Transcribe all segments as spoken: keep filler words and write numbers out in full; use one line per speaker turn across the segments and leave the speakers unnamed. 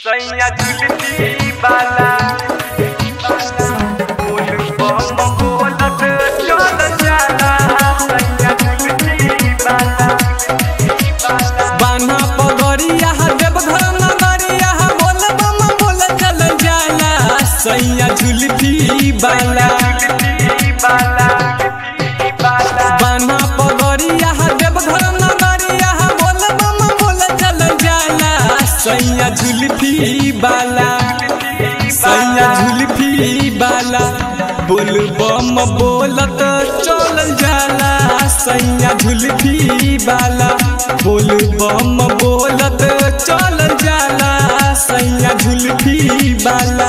सैया जुलती बाला बोल बम बोलत चल जाला सैया जुलती बाला
बाना पगड़िया देवघर नगरिया बोल बम बोल चल जाला सैया जुलती बाला बाना पगड़िया देवघर नगरिया बोल बम बोल चल जाला सैया जुलती बाला सैया जुलती बाला बोल बम बोलत चल जाला सैया जुलती बाला बोल बम बोलत चल जाला सैया जुलती बाला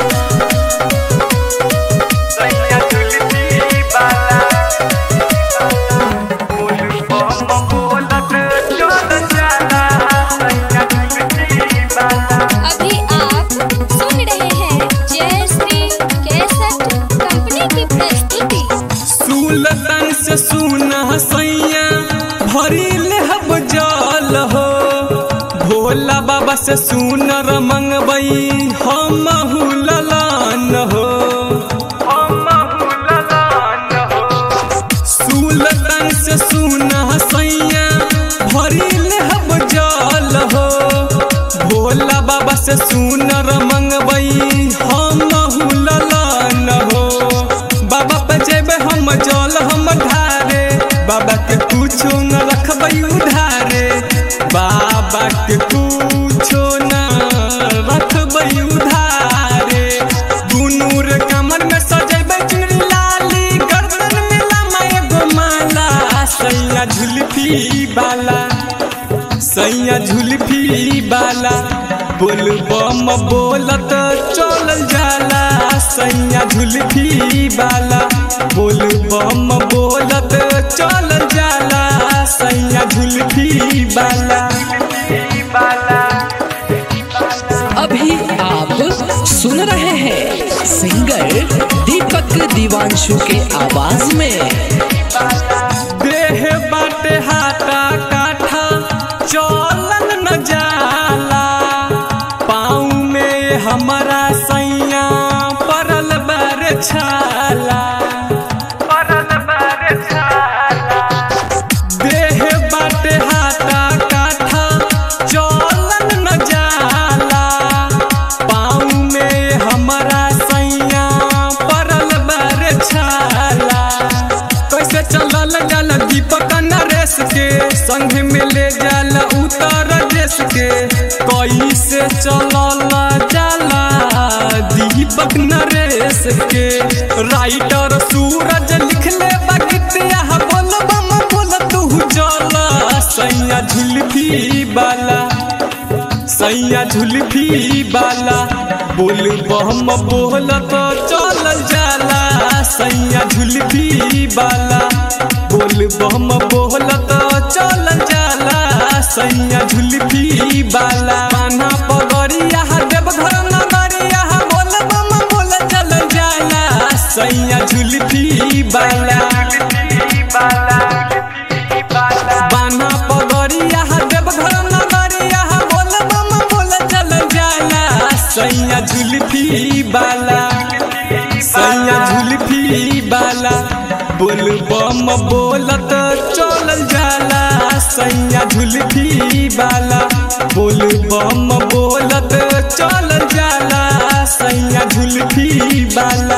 सैया जुलती बाला बोल बम बोलत चल जाला सैया जुलती बाला।
अभी आप सुन रहे हैं जय श्री कैसेट कंपनी की प्रस्तुति।
सुल्तान से सुना सैया भरी लेहब जल हो भोला बाबा से सुनर मंगबई हम ललन हो सुल्तान से सुना सैया भरी लेहब जल हो भोला बाबा से सुनर मंगबई हम ललन हो बाबा पे जेबे हम जल हम ढारे बाबा के कुछो न रखबई उधारे बाबा के कुछो न रखबई उधारे दुनू रे कमर में सजेबे चुनरी लाली गर्दन में लमा एगो माला सैया झुलफी बाला सैया झुलफी बाला बोल बम बोलत चल जाला सैया झुलफी बाला बोल बम बोलत चल जाला सैया झुलफी बाला।
अभी आप सुन रहे हैं सिंगर दीपक दीवांशु के आवाज में।
देह बाटे हाथा काठा चलन न जाला पाँव में हमारा सैया परल बार छाला देह बाटे हाथा काठा चलन न जाला पाँव में हमारा सैया परल बार छाला कैसे चलल जाला दीपक नरेश के संग में ले जाला उतर देश के कैसे चलल जाला दीपक नरेश के राइटर सूरज लिखले बगतिया बोल बम बोल तू जल सैया झुलफी बाला सैया झुलफी बाला बोल बम बोलत चल जाला सैया झुलफी बाला बोल बम बोलत चल जाला सैया झुलफी बाला बाना पगड़िया देवघर नगरिया बोल बम बोल चल जाला सैया झुलफी बाला बाना पगड़िया देवघर नगरिया बोल बम बोल चल जाला सैया झुलफी बाला सैया झुलफी बाला बोल बम बोलत चल जाला सैया झुलफी बाला बोल बम बोलत चल जाला सैया झुलफी बाला।